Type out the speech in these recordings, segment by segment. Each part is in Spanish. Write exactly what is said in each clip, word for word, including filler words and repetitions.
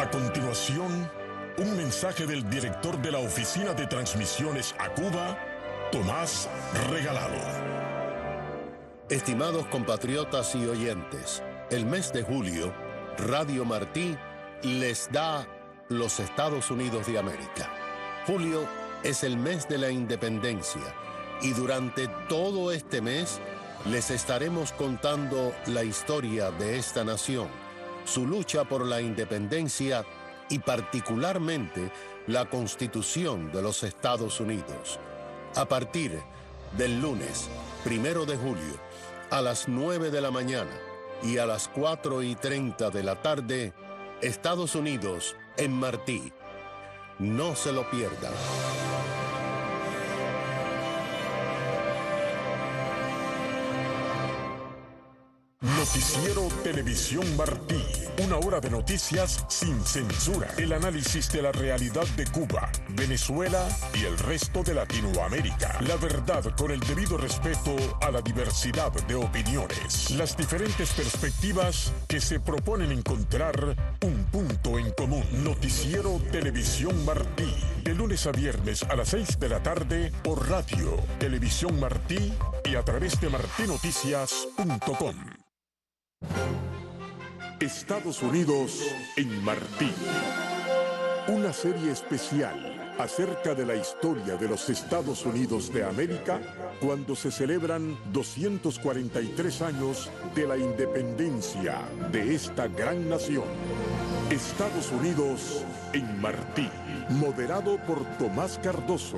A continuación, un mensaje del director de la Oficina de Transmisiones a Cuba, Tomás Regalado. Estimados compatriotas y oyentes, el mes de julio, Radio Martí les da los Estados Unidos de América. Julio es el mes de la independencia y durante todo este mes les estaremos contando la historia de esta nación, su lucha por la independencia y particularmente la Constitución de los Estados Unidos. A partir del lunes primero de julio a las nueve de la mañana y a las cuatro y treinta de la tarde, Estados Unidos en Martí. No se lo pierdan. Noticiero Televisión Martí. Una hora de noticias sin censura. El análisis de la realidad de Cuba, Venezuela y el resto de Latinoamérica. La verdad con el debido respeto a la diversidad de opiniones. Las diferentes perspectivas que se proponen encontrar un punto en común. Noticiero Televisión Martí. De lunes a viernes a las seis de la tarde por Radio Televisión Martí y a través de martinoticias punto com. Estados Unidos en Martí. Una serie especial acerca de la historia de los Estados Unidos de América cuando se celebran doscientos cuarenta y tres años de la independencia de esta gran nación. Estados Unidos en Martí. Moderado por Tomás Cardoso.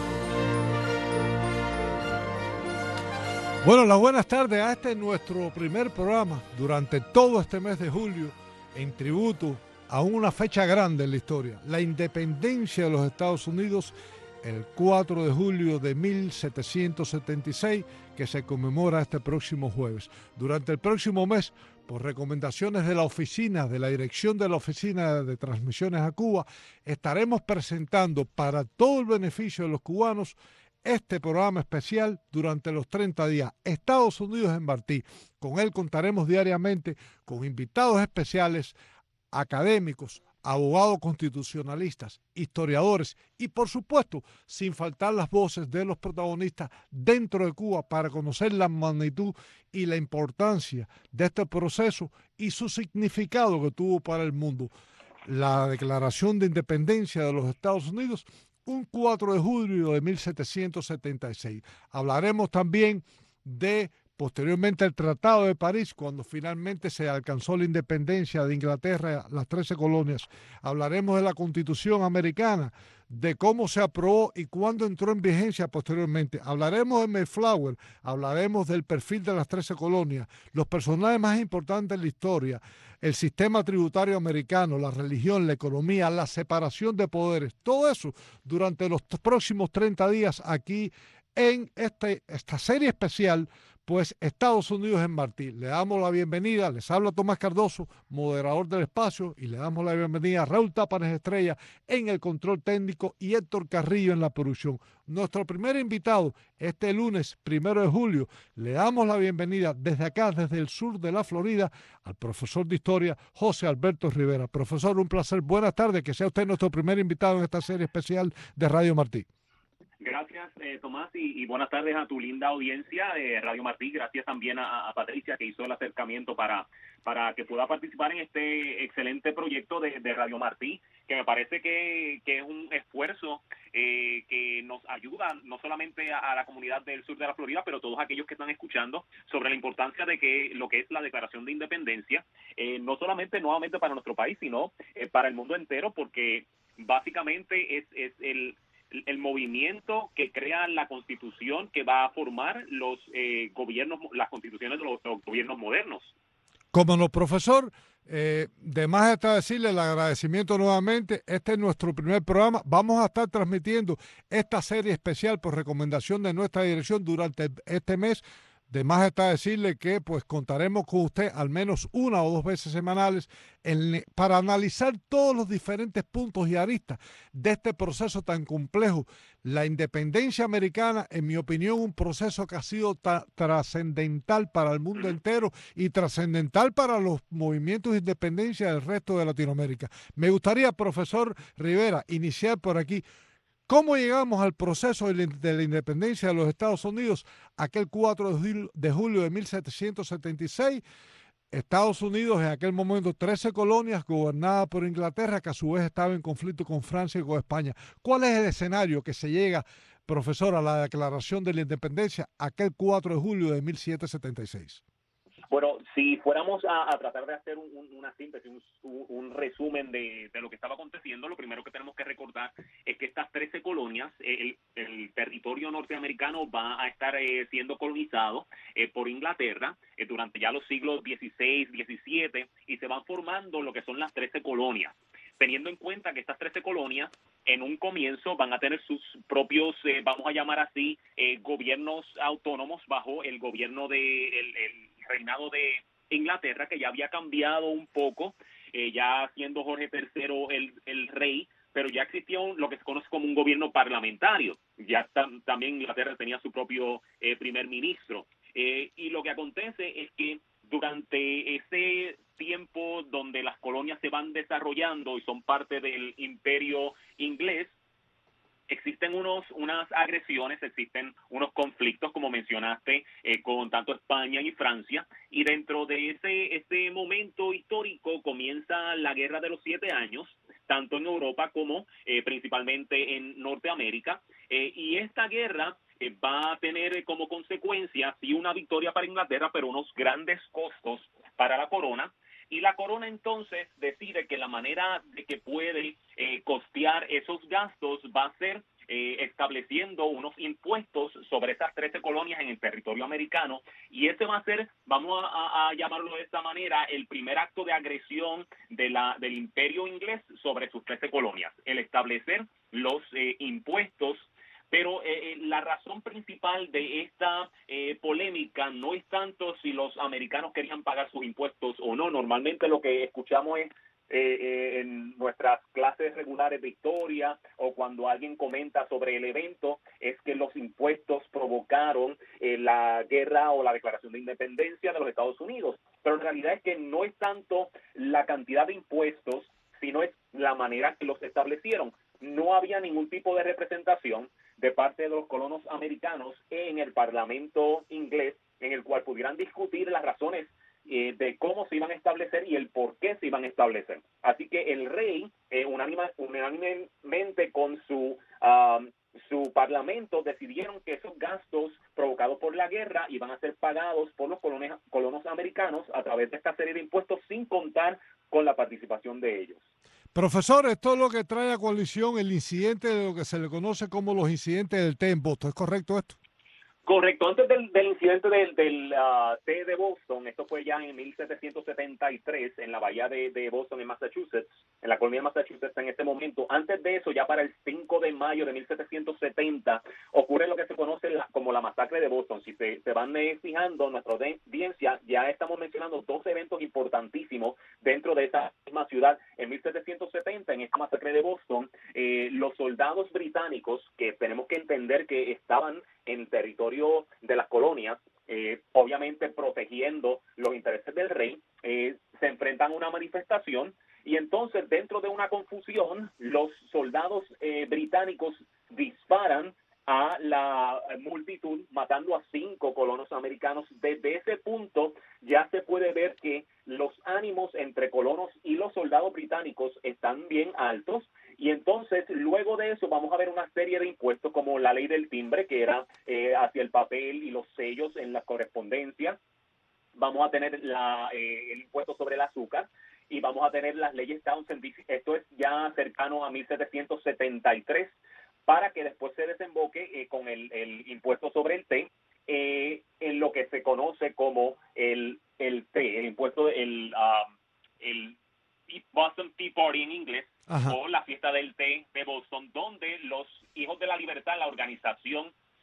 Bueno, las buenas tardes a este nuestro primer programa durante todo este mes de julio en tributo a una fecha grande en la historia, la independencia de los Estados Unidos, el cuatro de julio de mil setecientos setenta y seis, que se conmemora este próximo jueves. Durante el próximo mes, por recomendaciones de la oficina, de la dirección de la Oficina de Transmisiones a Cuba, estaremos presentando para todo el beneficio de los cubanos este programa especial durante los treinta días, Estados Unidos en Martí. Con él contaremos diariamente con invitados especiales, académicos, abogados constitucionalistas, historiadores y, por supuesto, sin faltar las voces de los protagonistas dentro de Cuba para conocer la magnitud y la importancia de este proceso y su significado que tuvo para el mundo. La Declaración de Independencia de los Estados Unidos, un cuatro de julio de mil setecientos setenta y seis. Hablaremos también de, posteriormente, el Tratado de París, cuando finalmente se alcanzó la independencia de Inglaterra, las trece colonias. Hablaremos de la Constitución americana, de cómo se aprobó y cuándo entró en vigencia posteriormente. Hablaremos de Mayflower, hablaremos del perfil de las trece colonias, los personajes más importantes de la historia, el sistema tributario americano, la religión, la economía, la separación de poderes, todo eso durante los próximos treinta días aquí en este, esta serie especial, pues Estados Unidos en Martí. Le damos la bienvenida, les habla Tomás Cardoso, moderador del espacio, y le damos la bienvenida a Raúl Tápanes Estrella en el control técnico y Héctor Carrillo en la producción. Nuestro primer invitado este lunes, primero de julio, le damos la bienvenida desde acá, desde el sur de la Florida, al profesor de historia José Alberto Rivera. Profesor, un placer, buenas tardes, que sea usted nuestro primer invitado en esta serie especial de Radio Martí. Gracias, eh, Tomás, y, y buenas tardes a tu linda audiencia de Radio Martí. Gracias también a, a Patricia, que hizo el acercamiento para, para que pueda participar en este excelente proyecto de, de Radio Martí, que me parece que, que es un esfuerzo eh, que nos ayuda no solamente a, a la comunidad del sur de la Florida, pero todos aquellos que están escuchando sobre la importancia de que lo que es la Declaración de Independencia, eh, no solamente nuevamente para nuestro país, sino eh, para el mundo entero, porque básicamente es, es el... el movimiento que crea la Constitución que va a formar los eh, gobiernos, las constituciones de los, los gobiernos modernos. Como no, profesor, eh, de más está decirle el agradecimiento nuevamente. Este es nuestro primer programa. Vamos a estar transmitiendo esta serie especial por recomendación de nuestra dirección durante este mes De más está decirle que pues contaremos con usted al menos una o dos veces semanales en, para analizar todos los diferentes puntos y aristas de este proceso tan complejo. La independencia americana, en mi opinión, un proceso que ha sido trascendental para el mundo entero y trascendental para los movimientos de independencia del resto de Latinoamérica. Me gustaría, profesor Rivera, iniciar por aquí. ¿Cómo llegamos al proceso de la independencia de los Estados Unidos aquel cuatro de julio de mil setecientos setenta y seis? Estados Unidos en aquel momento trece colonias gobernadas por Inglaterra, que a su vez estaba en conflicto con Francia y con España. ¿Cuál es el escenario que se llega, profesor, a la declaración de la independencia aquel cuatro de julio de mil setecientos setenta y seis? Bueno, si fuéramos a, a tratar de hacer un, un, una síntesis, un, un resumen de, de lo que estaba aconteciendo, lo primero que tenemos que recordar es que estas trece colonias, el, el territorio norteamericano va a estar eh, siendo colonizado eh, por Inglaterra eh, durante ya los siglos dieciséis, diecisiete, y se van formando lo que son las trece colonias, teniendo en cuenta que estas trece colonias en un comienzo van a tener sus propios, eh, vamos a llamar así, eh, gobiernos autónomos bajo el gobierno de el, el reinado de Inglaterra, que ya había cambiado un poco, eh, ya siendo Jorge tercero el, el rey, pero ya existía un, lo que se conoce como un gobierno parlamentario. Ya tam, también Inglaterra tenía su propio eh, primer ministro. Eh, y lo que acontece es que durante ese tiempo donde las colonias se van desarrollando y son parte del imperio inglés, existen unos, unas agresiones, existen unos conflictos, como mencionaste, eh, con tanto España y Francia, y dentro de ese, ese momento histórico comienza la Guerra de los Siete Años, tanto en Europa como eh, principalmente en Norteamérica, eh, y esta guerra eh, va a tener como consecuencia, sí, una victoria para Inglaterra, pero unos grandes costos para la corona. Y la corona entonces decide que la manera de que puede eh, costear esos gastos va a ser eh, estableciendo unos impuestos sobre esas trece colonias en el territorio americano, y ese va a ser, vamos a, a llamarlo de esta manera, el primer acto de agresión de la, del imperio inglés sobre sus trece colonias, el establecer los eh, impuestos. Pero eh, la razón principal de esta eh, polémica no es tanto si los americanos querían pagar sus impuestos o no. Normalmente lo que escuchamos es eh, eh, en nuestras clases regulares de historia o cuando alguien comenta sobre el evento, es que los impuestos provocaron eh, la guerra o la declaración de independencia de los Estados Unidos. Pero en realidad es que no es tanto la cantidad de impuestos, sino es la manera que los establecieron. No había ningún tipo de representación de parte de los colonos americanos en el Parlamento inglés, en el cual pudieran discutir las razones eh, de cómo se iban a establecer y el por qué se iban a establecer. Así que el rey, eh, unánime, unánimemente con su, um, su parlamento, decidieron que esos gastos provocados por la guerra iban a ser pagados por los colones, colonos americanos a través de esta serie de impuestos, sin contar con la participación de ellos. Profesor, esto es lo que trae a colisión el incidente de lo que se le conoce como los incidentes del té en Boston. ¿Es correcto esto? Correcto. Antes del, del incidente del, del uh, té de Boston, esto fue ya en mil setecientos setenta y tres, en la bahía de, de Boston, en Massachusetts, en la colonia de Massachusetts en este momento. Antes de eso, ya para el cinco de mayo de mil setecientos setenta, ocurre lo que se conoce la, como la masacre de Boston. Si se, se van eh, fijando, nuestra audiencia, ya estamos mencionando dos eventos importantísimos dentro de esa misma ciudad. En mil setecientos setenta, en esta masacre de Boston, eh, los soldados británicos, que tenemos que entender que estaban en el territorio de las colonias, eh, obviamente protegiendo los intereses del rey, eh, se enfrentan a una manifestación, y entonces dentro de una confusión los soldados eh, británicos disparan a la multitud, matando a cinco colonos americanos. Desde ese punto ya se puede ver que los ánimos entre colonos y los soldados británicos están bien altos, y entonces luego de eso vamos a ver una serie de impuestos como la ley del timbre, que era eh, hacia el papel y los sellos en la correspondencia. Vamos a tener la, eh, el impuesto sobre el azúcar, y vamos a tener las leyes Townsend. Esto es ya cercano a mil setecientos setenta y tres, para que después se desemboque eh, con el, el impuesto sobre el té, eh, en lo que se conoce como el, el té, el impuesto, el, um, el Boston Tea Party en inglés. Ajá. O la fiesta del té de Boston, donde los Hijos de la Libertad, la organización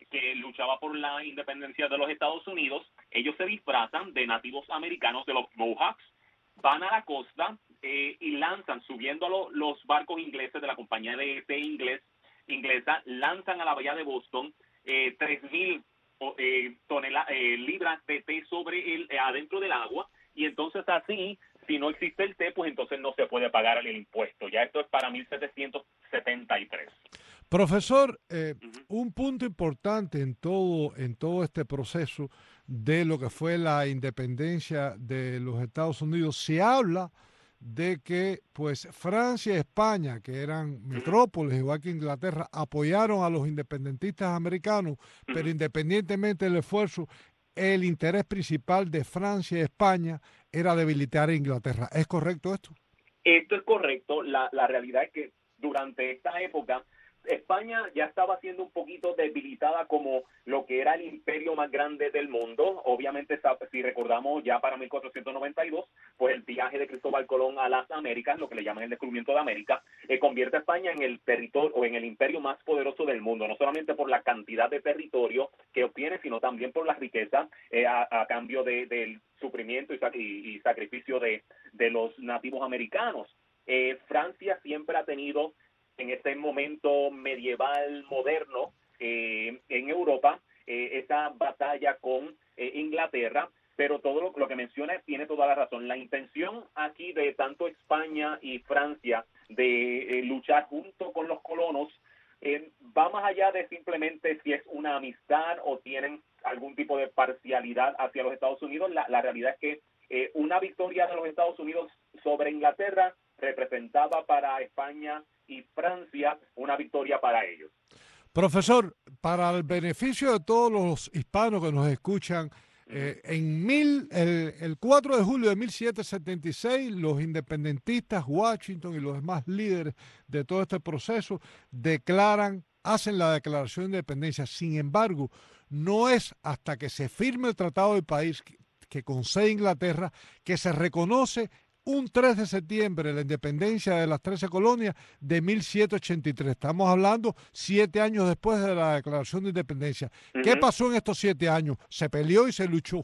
que luchaba por la independencia de los Estados Unidos, ellos se disfrazan de nativos americanos, de los Mohawks, van a la costa eh, y lanzan, subiendo a lo, los barcos ingleses de la compañía de, de inglés, inglesa, lanzan a la bahía de Boston eh, tres mil eh, toneladas, eh, libras de té sobre el, eh, adentro del agua, y entonces así, si no existe el té, pues entonces no se puede pagar el impuesto. Ya esto es para mil setecientos setenta y tres. Profesor, eh, uh-huh. un punto importante en todo, en todo este proceso de lo que fue la independencia de los Estados Unidos, se habla de que pues Francia y España, que eran metrópoles, igual que Inglaterra, apoyaron a los independentistas americanos, uh-huh. pero independientemente del esfuerzo, el interés principal de Francia y España era debilitar a Inglaterra. ¿Es correcto esto? Esto es correcto. La, la realidad es que durante esta época España ya estaba siendo un poquito debilitada como lo que era el imperio más grande del mundo. Obviamente, si recordamos ya para mil cuatrocientos noventa y dos, pues el viaje de Cristóbal Colón a las Américas, lo que le llaman el descubrimiento de América, eh, convierte a España en el territorio o en el imperio más poderoso del mundo, no solamente por la cantidad de territorio que obtiene, sino también por la riqueza eh, a, a cambio de, del sufrimiento y, y, y sacrificio de, de los nativos americanos. Eh, Francia siempre ha tenido, en este momento medieval moderno eh, en Europa, eh, esa batalla con eh, Inglaterra, pero todo lo, lo que menciona tiene toda la razón. La intención aquí de tanto España y Francia de eh, luchar junto con los colonos eh, va más allá de simplemente si es una amistad o tienen algún tipo de parcialidad hacia los Estados Unidos. La, la realidad es que eh, una victoria de los Estados Unidos sobre Inglaterra representaba para España y Francia una victoria para ellos. Profesor, para el beneficio de todos los hispanos que nos escuchan, eh, en mil, el, el cuatro de julio de mil setecientos setenta y seis, los independentistas, Washington y los demás líderes de todo este proceso declaran, hacen la declaración de independencia. Sin embargo, no es hasta que se firme el Tratado de París que, que concede Inglaterra que se reconoce un tres de septiembre, la independencia de las trece colonias de mil setecientos ochenta y tres. Estamos hablando siete años después de la declaración de independencia. Uh-huh. ¿Qué pasó en estos siete años? Se peleó y se luchó.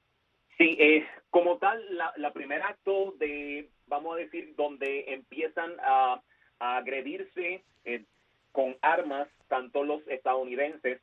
Sí, eh, como tal, la, la primer acto de, vamos a decir, donde empiezan a, a agredirse eh, con armas, tanto los estadounidenses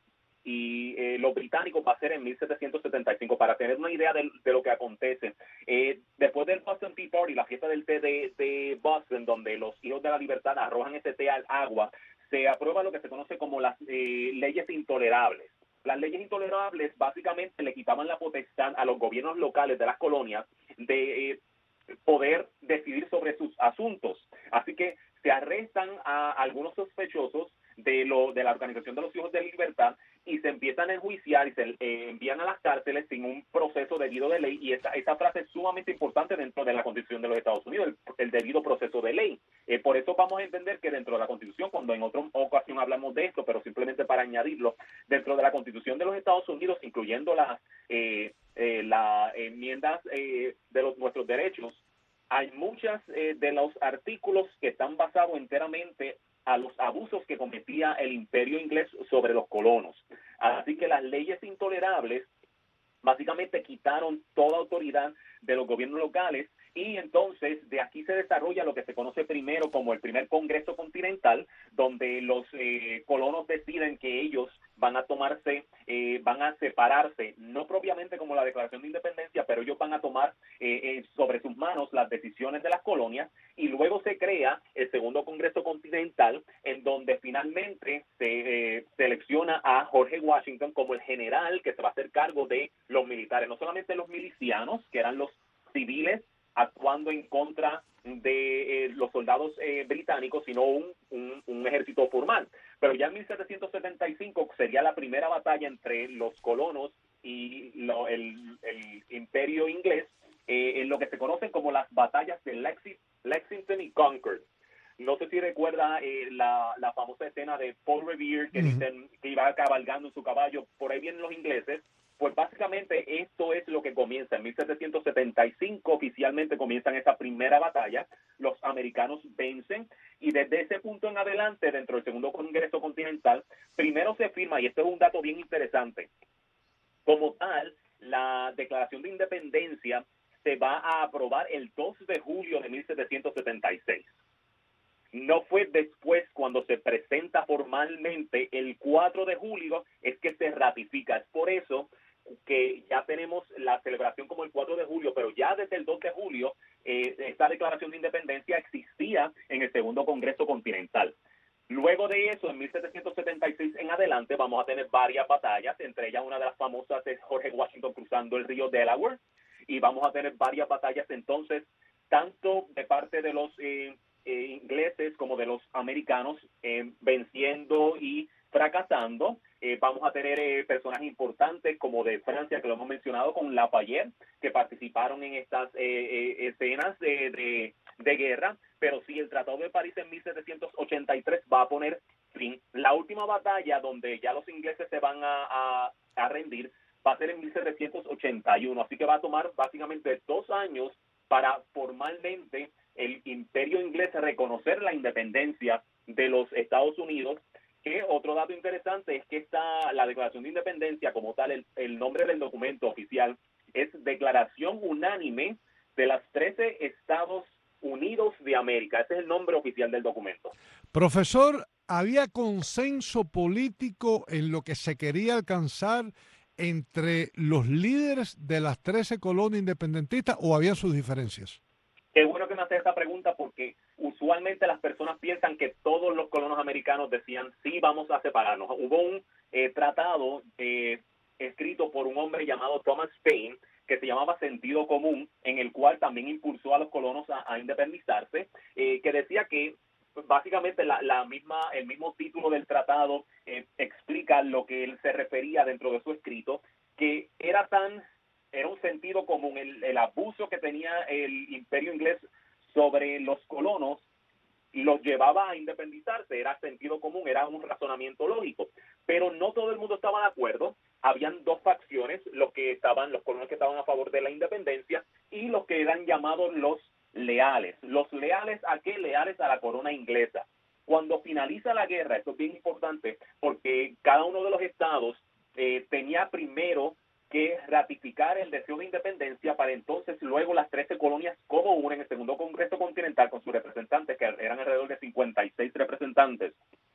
y eh, los británicos, va a ser en mil setecientos setenta y cinco. Para tener una idea de, de lo que acontece, eh, después del Boston Tea Party, la fiesta del té de, de Boston, donde los hijos de la libertad arrojan ese té al agua, se aprueba lo que se conoce como las eh, leyes intolerables. Las leyes intolerables básicamente le quitaban la potestad a los gobiernos locales de las colonias de eh, poder decidir sobre sus asuntos. Así que se arrestan a algunos sospechosos de lo de la Organización de los Hijos de la Libertad y se empiezan a enjuiciar y se eh, envían a las cárceles sin un proceso debido de ley, y esa, esa frase es sumamente importante dentro de la Constitución de los Estados Unidos, el, el debido proceso de ley. Eh, por eso vamos a entender que dentro de la Constitución, cuando en otra ocasión hablamos de esto, pero simplemente para añadirlo, dentro de la Constitución de los Estados Unidos, incluyendo las eh, eh, las enmiendas eh, de los nuestros derechos, hay muchas eh, de los artículos que están basados enteramente a los abusos que cometía el imperio inglés sobre los colonos. Así que las leyes intolerables básicamente quitaron toda autoridad de los gobiernos locales, y entonces de aquí se desarrolla lo que se conoce primero como el primer Congreso Continental, donde los eh, colonos deciden que ellos van a tomarse, eh, van a separarse, no propiamente como la Declaración de Independencia, pero ellos van a tomar eh, eh, sobre sus manos las decisiones de las colonias, y luego se crea el segundo Congreso Continental, en donde finalmente se eh, selecciona a George Washington como el general que se va a hacer cargo de los militares, no solamente los milicianos, que eran los civiles actuando en contra de eh, los soldados eh, británicos, sino un, un, un ejército formal. Pero ya en mil setecientos setenta y cinco sería la primera batalla entre los colonos y lo, el, el imperio inglés, eh, en lo que se conocen como las batallas de Lexi, Lexington y Concord. No sé si recuerda eh, la, la famosa escena de Paul Revere, que, uh-huh. dicen que iba cabalgando en su caballo, por ahí vienen los ingleses. Pues básicamente esto es lo que comienza. En mil setecientos setenta y cinco oficialmente comienzan esa primera batalla. Los americanos vencen Y desde ese punto en adelante, dentro del Segundo Congreso Continental, primero se firma, y esto es un dato bien interesante, como tal, la Declaración de Independencia se va a aprobar el dos de julio de mil setecientos setenta y seis. No fue después, cuando se presenta formalmente el cuatro de julio, es que se ratifica. Es por eso que ya tenemos la celebración como el cuatro de julio, pero ya desde el dos de julio eh, esta Declaración de Independencia existía en el Segundo Congreso Continental. Luego de eso, en mil setecientos setenta y seis en adelante, vamos a tener varias batallas, entre ellas una de las famosas es George Washington cruzando el río Delaware, y vamos a tener varias batallas entonces, tanto de parte de los eh, eh, ingleses como de los americanos, eh, venciendo y fracasando. Eh, vamos a tener eh, personajes importantes como de Francia, que lo hemos mencionado, con Lafayette, que participaron en estas eh, eh, escenas de, de, de guerra, pero sí, el Tratado de París en mil setecientos ochenta y tres va a poner fin. La última batalla donde ya los ingleses se van a, a, a rendir va a ser en mil setecientos ochenta y uno, así que va a tomar básicamente dos años para formalmente el imperio inglés reconocer la independencia de los Estados Unidos. Que otro dato interesante es que esta, la Declaración de Independencia como tal, el, el nombre del documento oficial es Declaración Unánime de las trece Estados Unidos de América. Ese es el nombre oficial del documento. Profesor, ¿había consenso político en lo que se quería alcanzar entre los líderes de las trece colonias independentistas o había sus diferencias? Qué bueno que me hace esta pregunta, porque usualmente las personas piensan que todos los colonos americanos decían sí, vamos a separarnos. Hubo un eh, tratado eh, escrito por un hombre llamado Thomas Paine que se llamaba Sentido Común, en el cual también impulsó a los colonos a, a independizarse, eh, que decía que básicamente la, la misma, el mismo título del tratado eh, explica lo que él se refería dentro de su escrito, que era tan era un sentido común el, el abuso que tenía el imperio inglés sobre los colonos, los llevaba a independizarse. Era sentido común, era un razonamiento lógico, pero no todo el mundo estaba de acuerdo. Habían dos facciones, los que estaban, los colonos que estaban a favor de la independencia y los que eran llamados los leales. Los leales, ¿a qué? Leales a la corona inglesa. Cuando finaliza la guerra, esto es bien importante, porque cada uno de los estados eh, tenía primero que ratificar el deseo de independencia para entonces luego las trece colonias como una en el Segundo Congreso Continental con sus representantes, que eran alrededor de cincuenta y seis representantes.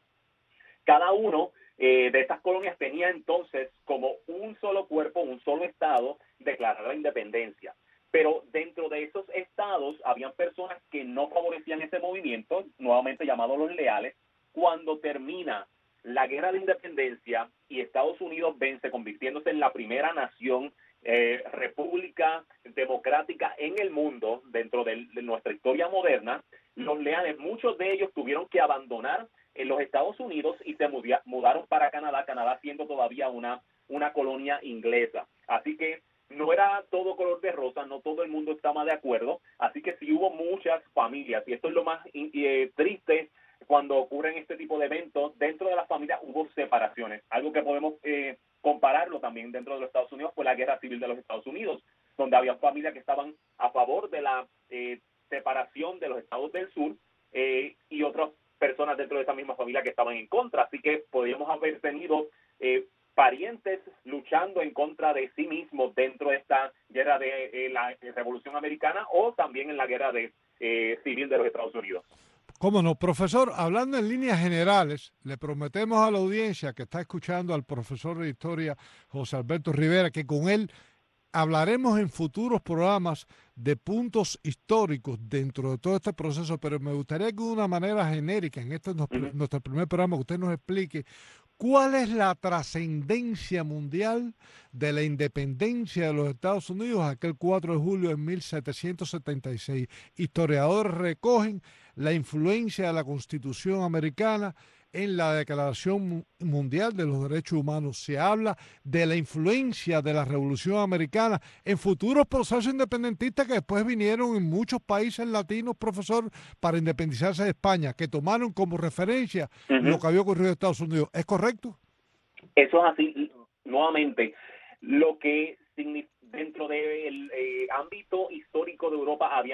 Cada uno eh, de estas colonias tenía entonces como un solo cuerpo, un solo estado, declarar la independencia. Pero dentro de esos estados habían personas que no favorecían ese movimiento, nuevamente llamados los leales. Cuando termina la guerra de independencia y Estados Unidos vence, convirtiéndose en la primera nación eh, república democrática en el mundo dentro de, de nuestra historia moderna, los leales, muchos de ellos tuvieron que abandonar en los Estados Unidos y se mudia, mudaron para Canadá, Canadá siendo todavía una, una colonia inglesa. Así que no era todo color de rosa, no todo el mundo estaba de acuerdo, así que sí hubo muchas familias, y esto es lo más eh, triste cuando ocurren este tipo de eventos. Dentro de las familias hubo separaciones. Algo que podemos eh, compararlo también dentro de los Estados Unidos fue la Guerra Civil de los Estados Unidos, donde había familias que estaban a favor de la eh, separación de los estados del sur eh, y otras personas dentro de esa misma familia que estaban en contra. Así que podríamos haber tenido eh, parientes luchando en contra de sí mismos dentro de esta guerra de eh, la Revolución Americana o también en la Guerra de, eh, Civil de los Estados Unidos. Cómo no, profesor, hablando en líneas generales, le prometemos a la audiencia que está escuchando al profesor de Historia José Alberto Rivera que con él hablaremos en futuros programas de puntos históricos dentro de todo este proceso, pero me gustaría que de una manera genérica, en este nuestro, uh-huh. nuestro primer programa, que usted nos explique cuál es la trascendencia mundial de la independencia de los Estados Unidos aquel cuatro de julio de mil setecientos setenta y seis. Historiadores recogen la influencia de la Constitución americana en la Declaración Mundial de los Derechos Humanos. Se habla de la influencia de la Revolución Americana en futuros procesos independentistas que después vinieron en muchos países latinos, profesor, para independizarse de España, que tomaron como referencia uh-huh. lo que había ocurrido en Estados Unidos. ¿Es correcto? Eso es así. Nuevamente, lo que dentro del eh, ámbito histórico de Europa habían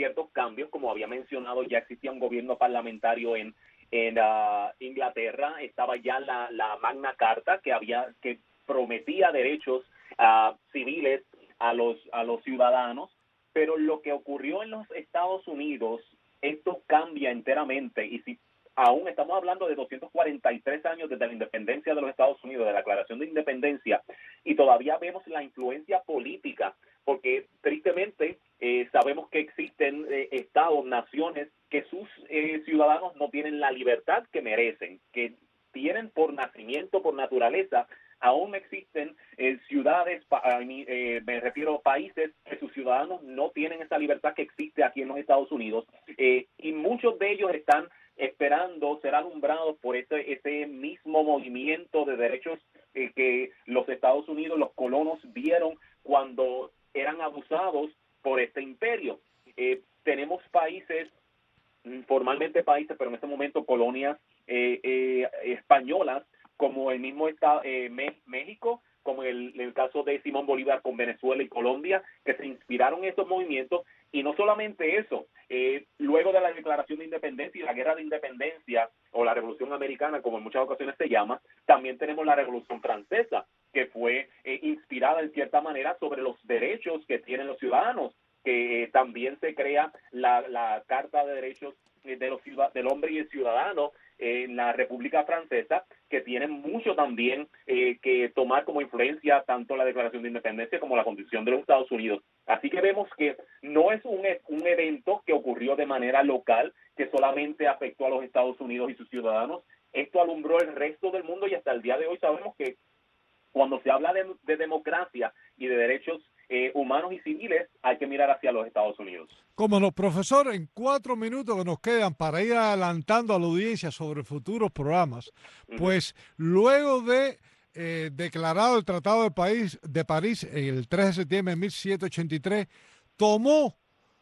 ciertos cambios, como había mencionado, ya existía un gobierno parlamentario en, en uh, Inglaterra, estaba ya la, la Magna Carta que había que prometía derechos uh, civiles a los, a los ciudadanos, pero lo que ocurrió en los Estados Unidos, esto cambia enteramente, y si aún estamos hablando de doscientos cuarenta y tres años desde la independencia de los Estados Unidos, de la Declaración de Independencia, y todavía vemos la influencia política, porque tristemente eh, sabemos que existen eh, estados, naciones, que sus eh, ciudadanos no tienen la libertad que merecen, que tienen por nacimiento, por naturaleza. Aún existen eh, ciudades, pa, eh, me refiero a países, que sus ciudadanos no tienen esa libertad que existe aquí en los Estados Unidos, eh, y muchos de ellos están esperando ser alumbrados por ese, ese mismo movimiento de derechos eh, que los Estados Unidos, los colonos, vieron cuando eran abusados por este imperio. Eh, tenemos países, formalmente países, pero en este momento colonias eh, eh, españolas, como el mismo estado, eh, México, como el, el caso de Simón Bolívar con Venezuela y Colombia, que se inspiraron en estos movimientos. Y no solamente eso, eh, luego de la Declaración de Independencia y la Guerra de Independencia, o la Revolución Americana, como en muchas ocasiones se llama, también tenemos la Revolución Francesa, que fue eh, inspirada en cierta manera sobre los derechos que tienen los ciudadanos, que eh, también se crea la, la Carta de Derechos de los, del Hombre y el Ciudadano en la República Francesa, que tiene mucho también eh, que tomar como influencia tanto la Declaración de Independencia como la Constitución de los Estados Unidos. Así que vemos que no es un, un evento que ocurrió de manera local, que solamente afectó a los Estados Unidos y sus ciudadanos. Esto alumbró el resto del mundo, y hasta el día de hoy sabemos que cuando se habla de, de democracia y de derechos eh, humanos y civiles, hay que mirar hacia los Estados Unidos. Como no, profesor, en cuatro minutos que nos quedan para ir adelantando a la audiencia sobre futuros programas, pues uh-huh. luego de eh, declarado el Tratado de, París, de París el tres de septiembre de mil setecientos ochenta y tres, tomó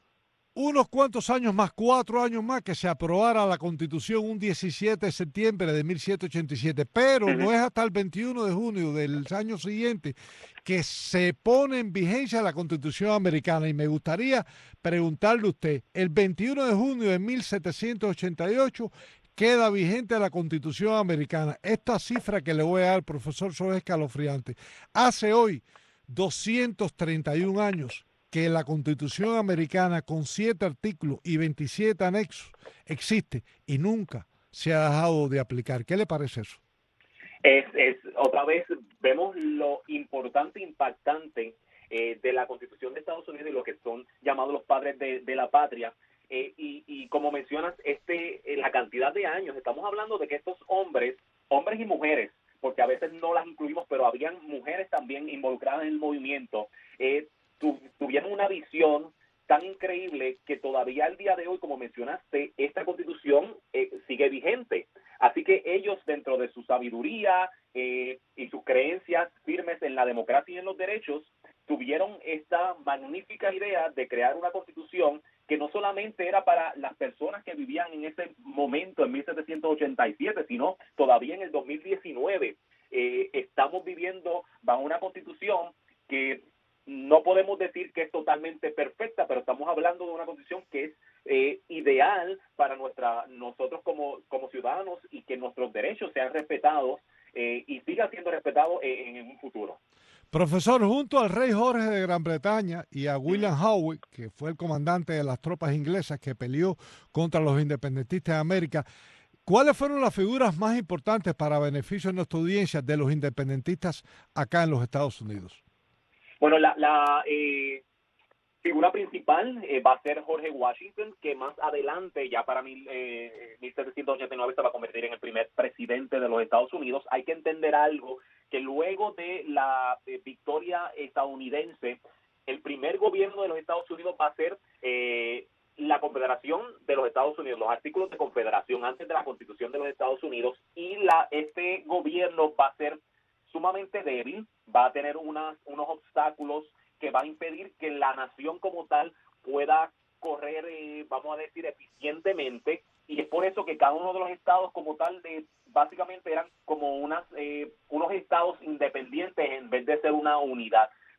unos cuantos años más, cuatro años más, que se aprobara la Constitución un diecisiete de septiembre de mil setecientos ochenta y siete, pero uh-huh. no es hasta el veintiuno de junio del año siguiente que se pone en vigencia la Constitución americana. Y me gustaría preguntarle a usted, el veintiuno de junio de mil setecientos ochenta y ocho queda vigente la Constitución americana. Esta cifra que le voy a dar, profesor, es escalofriante. Hace hoy doscientos treinta y un años que la Constitución americana, con siete artículos y veintisiete anexos, existe y nunca se ha dejado de aplicar. ¿Qué le parece eso? Es, es otra vez vemos lo importante e impactante eh, de la Constitución de Estados Unidos y lo que son llamados los padres de, de la patria. Eh, y, y como mencionas, este eh, la cantidad de años, estamos hablando de que estos hombres, hombres y mujeres, porque a veces no las incluimos, pero habían mujeres también involucradas en el movimiento, eh, tuvieron una visión tan increíble que todavía al día de hoy, como mencionaste, esta Constitución eh, sigue vigente. Así que ellos, dentro de su sabiduría eh, y sus creencias firmes en la democracia y en los derechos, tuvieron esta magnífica idea de crear una Constitución que no solamente era para las personas que vivían en ese momento, en mil setecientos ochenta y siete, sino todavía en el dos mil diecinueve. Eh, estamos viviendo bajo una Constitución que no podemos decir que es totalmente perfecta, pero estamos hablando de una condición que es eh, ideal para nuestra nosotros como, como ciudadanos, y que nuestros derechos sean respetados eh, y sigan siendo respetados en, en un futuro. Profesor, junto al rey Jorge de Gran Bretaña y a William Howe, que fue el comandante de las tropas inglesas que peleó contra los independentistas de América, ¿cuáles fueron las figuras más importantes para beneficio de nuestra audiencia de los independentistas acá en los Estados Unidos? Bueno, la, la eh, figura principal eh, va a ser George Washington, que más adelante, ya para mil, eh, mil setecientos ochenta y nueve, se va a convertir en el primer presidente de los Estados Unidos. Hay que entender algo, que luego de la eh, victoria estadounidense, el primer gobierno de los Estados Unidos va a ser eh, la Confederación de los Estados Unidos, los artículos de confederación antes de la Constitución de los Estados Unidos, y la este gobierno va a ser sumamente débil, va a tener unas, unos obstáculos que va a impedir que la nación como tal pueda correr, eh, vamos a decir, eficientemente, y es por eso que cada uno de los estados como tal, de, básicamente eran como unas eh, unos estados independientes en vez de ser una unidad.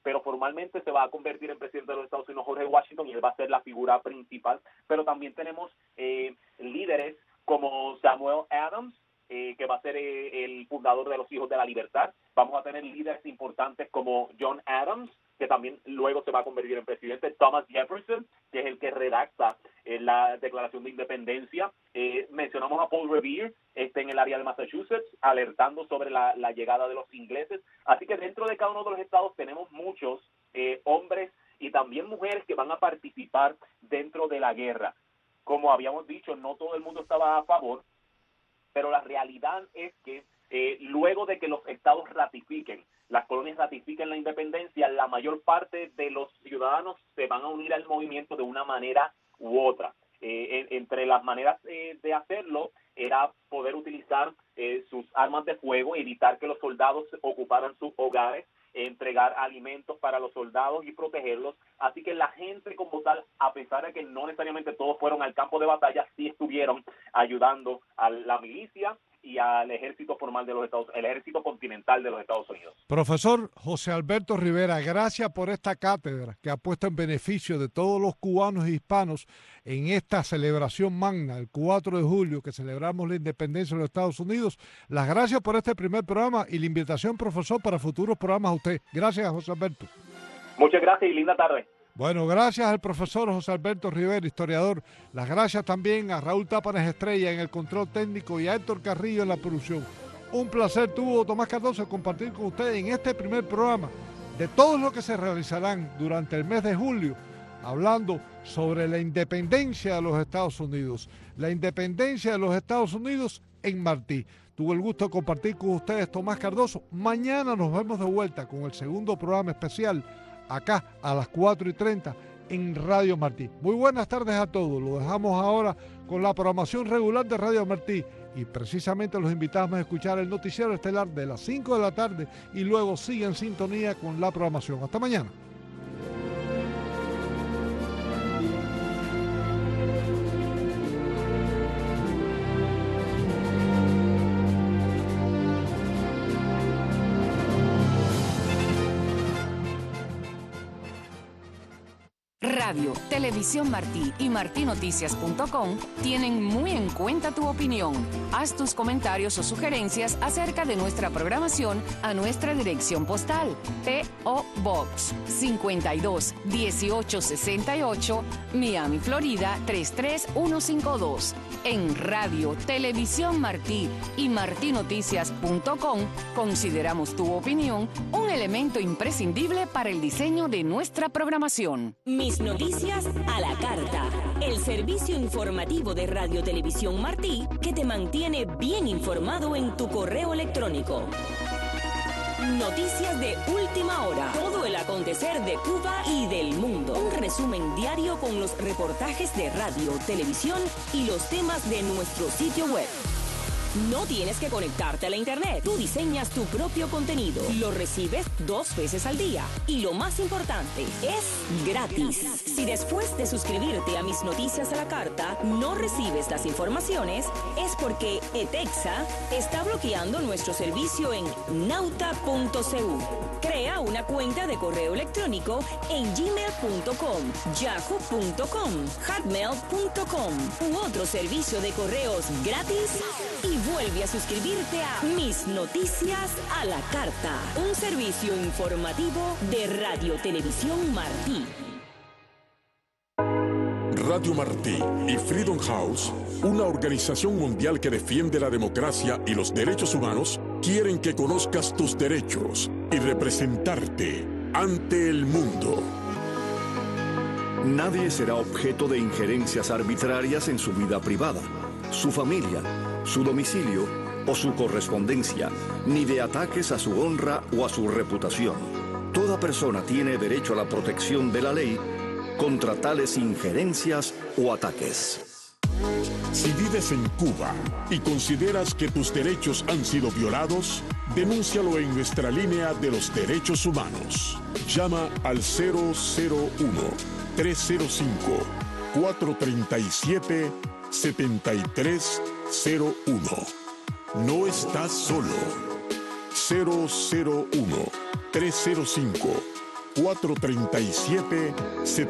pero formalmente se va a convertir en presidente de los Estados Unidos George Washington y él va a ser la figura principal. Pero también tenemos eh, líderes como Samuel Adams, eh, que va a ser eh, el fundador de los Hijos de la Libertad. Vamos a tener líderes importantes como John Adams, que también luego se va a convertir en presidente, Thomas Jefferson, que es el que redacta eh, la Declaración de Independencia. Eh, mencionamos a Paul Revere, este, en el área de Massachusetts, alertando sobre la, la llegada de los ingleses. Así que dentro de cada uno de los estados tenemos muchos eh, hombres y también mujeres que van a participar dentro de la guerra. Como habíamos dicho, no todo el mundo estaba a favor, pero la realidad es que eh, luego de que los estados ratifiquen, las colonias ratifiquen la independencia, la mayor parte de los ciudadanos se van a unir al movimiento de una manera u otra. Eh, en, entre las maneras eh, de hacerlo era poder utilizar eh, sus armas de fuego, evitar que los soldados ocuparan sus hogares, entregar alimentos para los soldados y protegerlos. Así que la gente como tal, a pesar de que no necesariamente todos fueron al campo de batalla, sí estuvieron ayudando a la milicia y al ejército formal de los Estados Unidos, el ejército continental de los Estados Unidos. Profesor José Alberto Rivera, gracias por esta cátedra que ha puesto en beneficio de todos los cubanos e hispanos en esta celebración magna, el cuatro de julio, que celebramos la independencia de los Estados Unidos. Las gracias por este primer programa y la invitación, profesor, para futuros programas a usted. Gracias, José Alberto. Muchas gracias y linda tarde. Bueno, gracias al profesor José Alberto Rivera, historiador. Las gracias también a Raúl Tápanes Estrella en el control técnico y a Héctor Carrillo en la producción. Un placer tuvo Tomás Cardoso compartir con ustedes en este primer programa de todos los que se realizarán durante el mes de julio, hablando sobre la independencia de los Estados Unidos. La independencia de los Estados Unidos en Martí. Tuve el gusto de compartir con ustedes Tomás Cardoso. Mañana nos vemos de vuelta con el segundo programa especial acá a las cuatro y treinta en Radio Martí. Muy buenas tardes a todos. Lo dejamos ahora con la programación regular de Radio Martí y precisamente los invitamos a escuchar el noticiero estelar de las cinco de la tarde y luego sigue en sintonía con la programación. Hasta mañana. Radio, Televisión Martí y martí noticias punto com tienen muy en cuenta tu opinión. Haz tus comentarios o sugerencias acerca de nuestra programación a nuestra dirección postal P O Box cincuenta y dos dieciocho sesenta y ocho, Miami, Florida tres tres uno cinco dos. En Radio, Televisión Martí y martí noticias punto com consideramos tu opinión un elemento imprescindible para el diseño de nuestra programación. Mis Noticias a la Carta, el servicio informativo de Radio Televisión Martí que te mantiene bien informado en tu correo electrónico. Noticias de última hora, todo el acontecer de Cuba y del mundo. Un resumen diario con los reportajes de radio, televisión y los temas de nuestro sitio web. No tienes que conectarte a la internet. Tú diseñas tu propio contenido. Lo recibes dos veces al día. Y lo más importante, es gratis. Si después de suscribirte a Mis Noticias a la Carta no recibes las informaciones, es porque ETEXA está bloqueando nuestro servicio en nauta punto c u. Crea una cuenta de correo electrónico en gmail punto com, yahoo punto com, hotmail punto com u otro servicio de correos gratis y vuelve a suscribirte a Mis Noticias a la Carta, un servicio informativo de Radio Televisión Martí. Radio Martí y Freedom House, una organización mundial que defiende la democracia y los derechos humanos, quieren que conozcas tus derechos y representarte ante el mundo. Nadie será objeto de injerencias arbitrarias en su vida privada, su familia, su domicilio o su correspondencia, ni de ataques a su honra o a su reputación. Toda persona tiene derecho a la protección de la ley contra tales injerencias o ataques. Si vives en Cuba y consideras que tus derechos han sido violados, denúncialo en nuestra línea de los derechos humanos. Llama al cero cero uno, tres cero cinco, cuatro tres siete, siete tres cero uno. No estás solo. cero cero uno, tres cero cinco, cuatro tres siete,